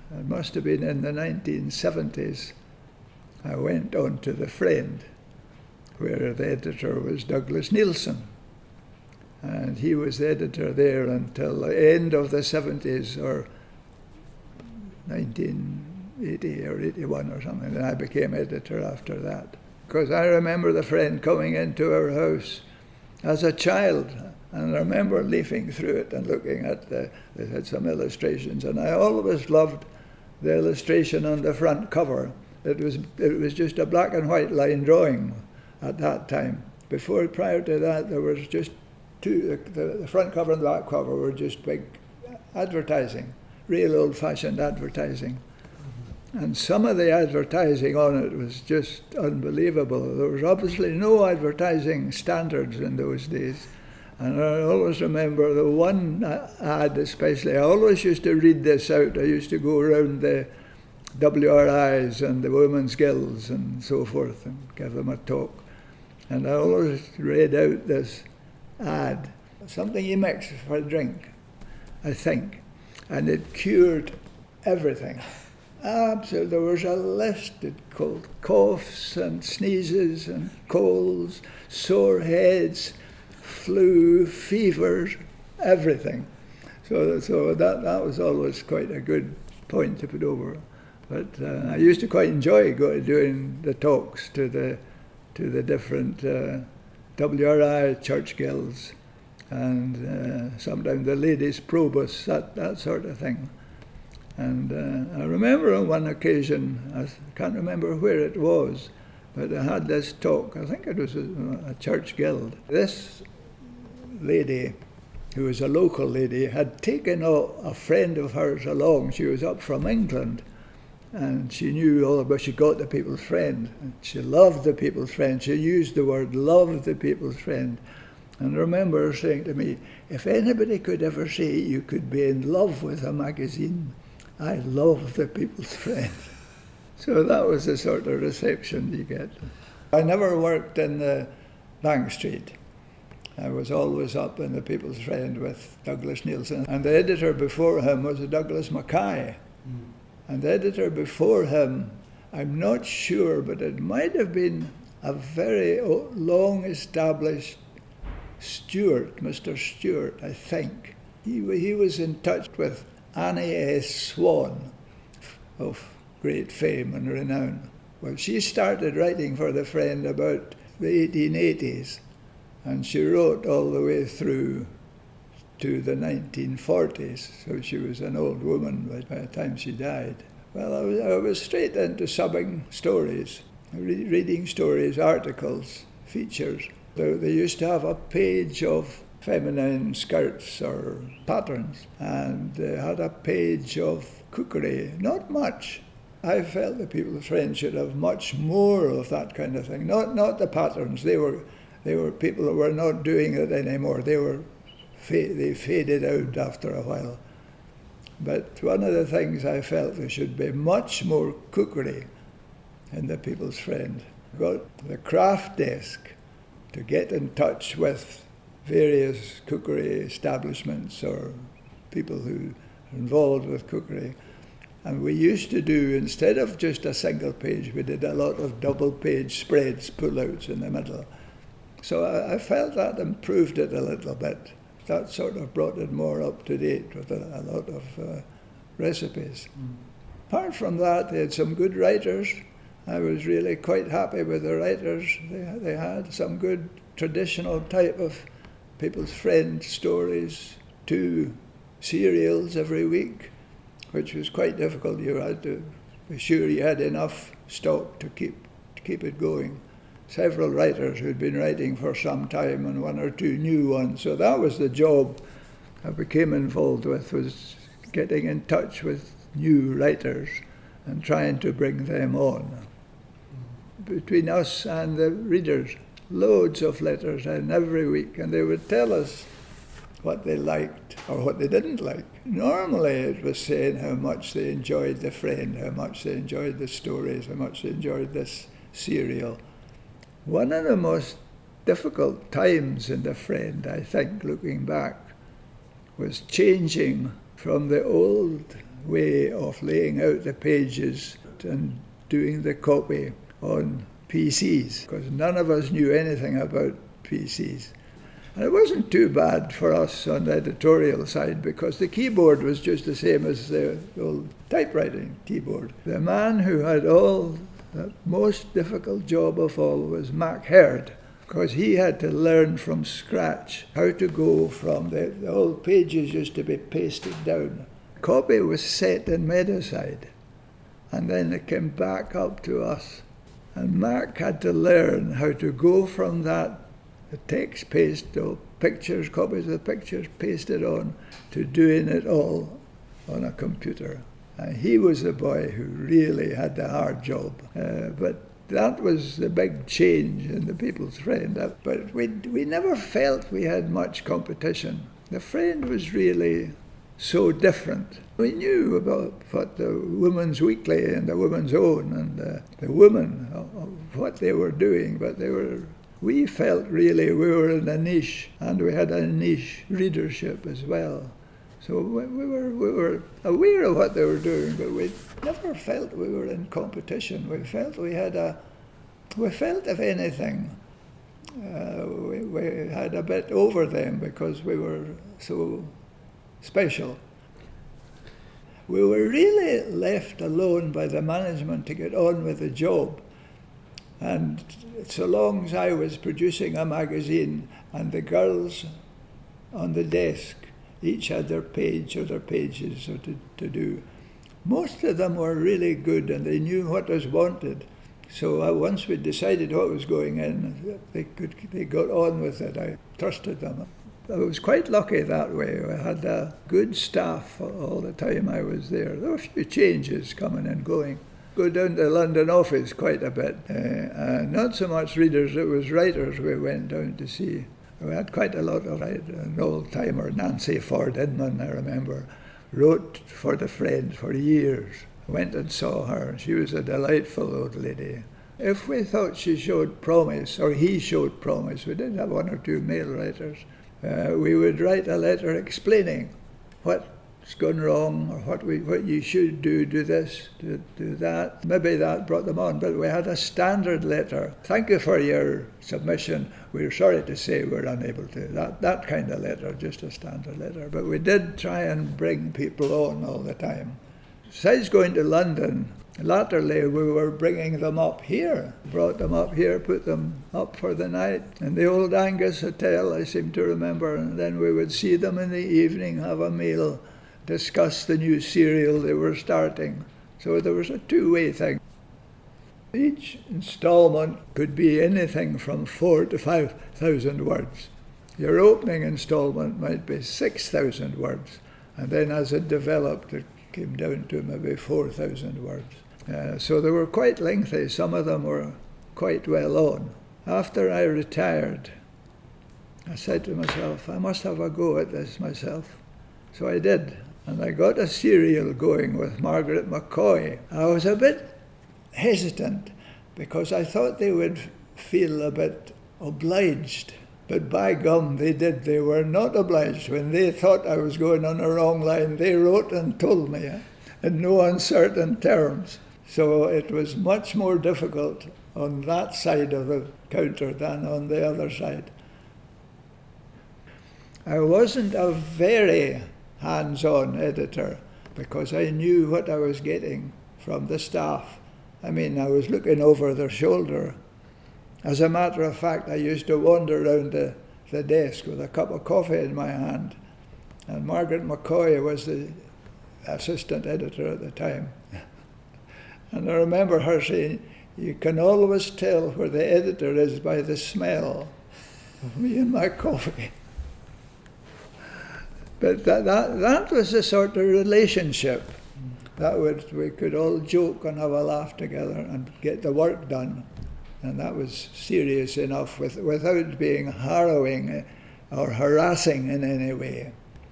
it must have been in the 1970s, I went on to The Friend, where the editor was Douglas Neilson. And he was the editor there until the end of the 70s, or 1980 or 81 or something, and I became editor after that. Because I remember The Friend coming into our house as a child, and I remember leafing through it and looking at it had some illustrations, and I always loved the illustration on the front cover. It was just a black and white line drawing at that time. Prior to that, there was just two, the front cover and the back cover were just big advertising, real old-fashioned advertising. And some of the advertising on it was just unbelievable. There was obviously no advertising standards in those days. And I always remember the one ad especially, I always used to read this out. I used to go around the WRIs and the Women's Guilds and so forth and give them a talk. And I always read out this ad, something you mix for a drink, I think. And it cured everything. Absolutely, there was a list called coughs and sneezes and colds, sore heads, flu, fevers, everything. So that was always quite a good point to put over. But I used to quite enjoy doing the talks to the different WRI church guilds, and sometimes the ladies' probus, that sort of thing. And I remember on one occasion, I can't remember where it was, but I had this talk, I think it was a church guild. This lady, who was a local lady, had taken a friend of hers along. She was up from England, and she knew all about, she got the People's Friend, and she loved the People's Friend. She used the word love the People's Friend. And I remember her saying to me, if anybody could ever say you could be in love with a magazine, I love the People's Friend. So that was the sort of reception you get. I never worked in the Bank Street. I was always up in the People's Friend with Douglas Neilson. And the editor before him was Douglas Mackay. And the editor before him, I'm not sure, but it might have been a very long-established Stewart, Mr. Stewart, I think. He was in touch with Annie S. Swan, of great fame and renown. Well, she started writing for The Friend about the 1880s, and she wrote all the way through to the 1940s, so she was an old woman by the time she died. Well, I was straight into subbing stories, reading stories, articles, features. They used to have a page of feminine skirts or patterns, and they had a page of cookery, not much. I felt the People's Friend should have much more of that kind of thing. Not the patterns. They were people who were not doing it anymore. They faded out after a while. But one of the things I felt there should be much more cookery in the People's Friend. Got the craft desk to get in touch with various cookery establishments or people who are involved with cookery. And we used to do, instead of just a single page, we did a lot of double page spreads, pull-outs in the middle. So I felt that improved it a little bit. That sort of brought it more up to date with a lot of recipes. Apart from that, they had some good writers. I was really quite happy with the writers. They had some good traditional type of People's Friend stories, 2 serials every week, which was quite difficult. You had to be sure you had enough stock to keep it going. Several writers who'd been writing for some time and 1 or 2 new ones. So that was the job I became involved with, was getting in touch with new writers and trying to bring them on. Between us and the readers, loads of letters in every week, and they would tell us what they liked or what they didn't like. Normally it was saying how much they enjoyed The Friend, how much they enjoyed the stories, how much they enjoyed this serial. One of the most difficult times in The Friend, I think, looking back, was changing from the old way of laying out the pages and doing the copy on PCs, because none of us knew anything about PCs. And it wasn't too bad for us on the editorial side, because the keyboard was just the same as the old typewriting keyboard. The man who had the most difficult job of all was Mac Heard, because he had to learn from scratch how to go from the old pages used to be pasted down. Copy was set in Meadowside, and then it came back up to us. And Mac had to learn how to go from that, the text paste, to pictures, copies of the pictures pasted on, to doing it all on a computer. And he was the boy who really had the hard job. But that was the big change in the People's Friend. But we never felt we had much competition. The Friend was really so different. We knew about what the Women's Weekly and the Women's Own and the women, what they were doing, but we felt really we were in a niche, and we had a niche readership as well. So we were aware of what they were doing, but we never felt we were in competition. We felt if anything, we had a bit over them because we were so special. We were really left alone by the management to get on with the job. And so long as I was producing a magazine and the girls on the desk each had their page or their pages to do, most of them were really good and they knew what was wanted. So once we decided what was going in, they got on with it. I trusted them. I was quite lucky that way. I had a good staff all the time I was there. There were a few changes coming and going. Go down to the London office quite a bit. Not so much readers, it was writers we went down to see. We had quite a lot of an old-timer, Nancy Ford Inman, I remember, wrote for The Friend for years. Went and saw her. She was a delightful old lady. If we thought she showed promise, or he showed promise, we did have one or two male writers, we would write a letter explaining what's gone wrong, or what you should do this, do that. Maybe that brought them on, but we had a standard letter. Thank you for your submission. We're sorry to say we're unable to. That kind of letter, just a standard letter. But we did try and bring people on all the time. Besides going to London, latterly we were bringing them up here. Brought them up here, put them up for the night in the old Angus Hotel, I seem to remember, and then we would see them in the evening, have a meal, discuss the new serial they were starting. So there was a two-way thing. Each installment could be anything from 4,000 to 5,000 words. Your opening installment might be 6,000 words, and then as it developed, it came down to maybe 4,000 words. So they were quite lengthy. Some of them were quite well on. After I retired, I said to myself, I must have a go at this myself. So I did, and I got a serial going with Margaret McCoy. I was a bit hesitant because I thought they would feel a bit obliged. But by gum, they did. They were not obliged. When they thought I was going on a wrong line, they wrote and told me in no uncertain terms. So it was much more difficult on that side of the counter than on the other side. I wasn't a very hands-on editor because I knew what I was getting from the staff. I mean, I was looking over their shoulder. As a matter of fact, I used to wander around the desk with a cup of coffee in my hand. And Margaret McCoy was the assistant editor at the time. And I remember her saying, you can always tell where the editor is by the smell of me and my coffee. But that was the sort of relationship that we could all joke and have a laugh together and get the work done. And that was serious enough without being harrowing or harassing in any way.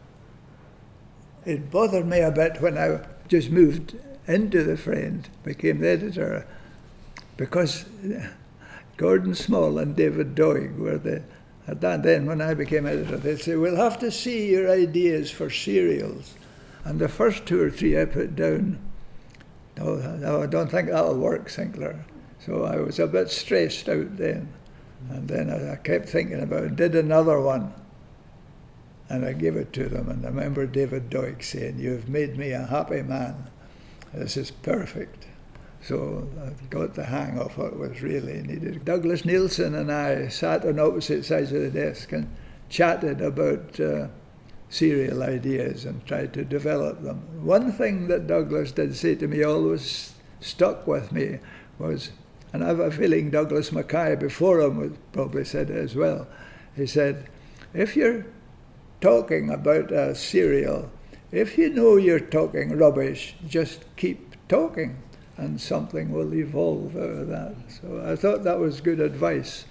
It bothered me a bit when I just moved into The Friend, became the editor, because Gordon Small and David Doig were then when I became editor, they'd say, we'll have to see your ideas for serials. And the first 2 or 3 I put down, no, I don't think that'll work, Sinclair. So I was a bit stressed out then. And then I kept thinking about it, did another one. And I gave it to them. And I remember David Doig saying, "You've made me a happy man. This is perfect." So I got the hang of what was really needed. Douglas Neilson and I sat on opposite sides of the desk and chatted about serial ideas and tried to develop them. One thing that Douglas did say to me always stuck with me was, and I have a feeling Douglas Mackay before him would probably said it as well, he said, if you're talking about a serial, if you know you're talking rubbish, just keep talking and something will evolve out of that. So I thought that was good advice.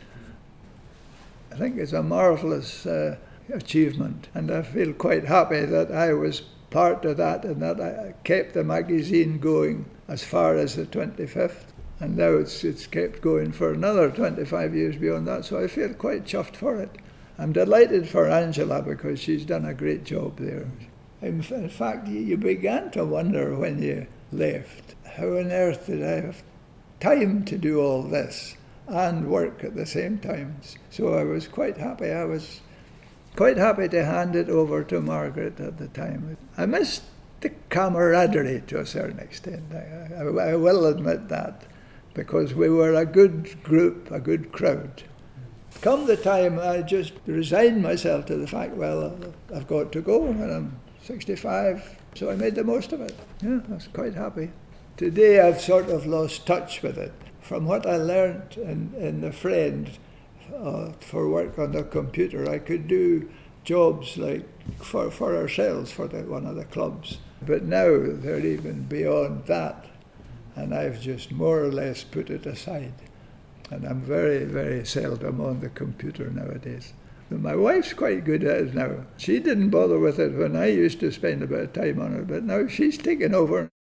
I think it's a marvellous achievement, and I feel quite happy that I was part of that and that I kept the magazine going as far as the 25th, and now it's kept going for another 25 years beyond that, so I feel quite chuffed for it. I'm delighted for Angela because she's done a great job there. In fact, you began to wonder when you left, how on earth did I have time to do all this and work at the same time? So I was quite happy. I was quite happy to hand it over to Margaret at the time. I missed the camaraderie to a certain extent. I will admit that, because we were a good group, a good crowd. Come the time, I just resigned myself to the fact, well, I've got to go, and I'm 65, so I made the most of it. Yeah, I was quite happy. Today I've sort of lost touch with it. From what I learnt in The Friend, for work on the computer, I could do jobs like for ourselves, for one of the clubs. But now they're even beyond that, and I've just more or less put it aside. And I'm very, very seldom on the computer nowadays. But my wife's quite good at it now. She didn't bother with it when I used to spend a bit of time on it, but now she's taken over.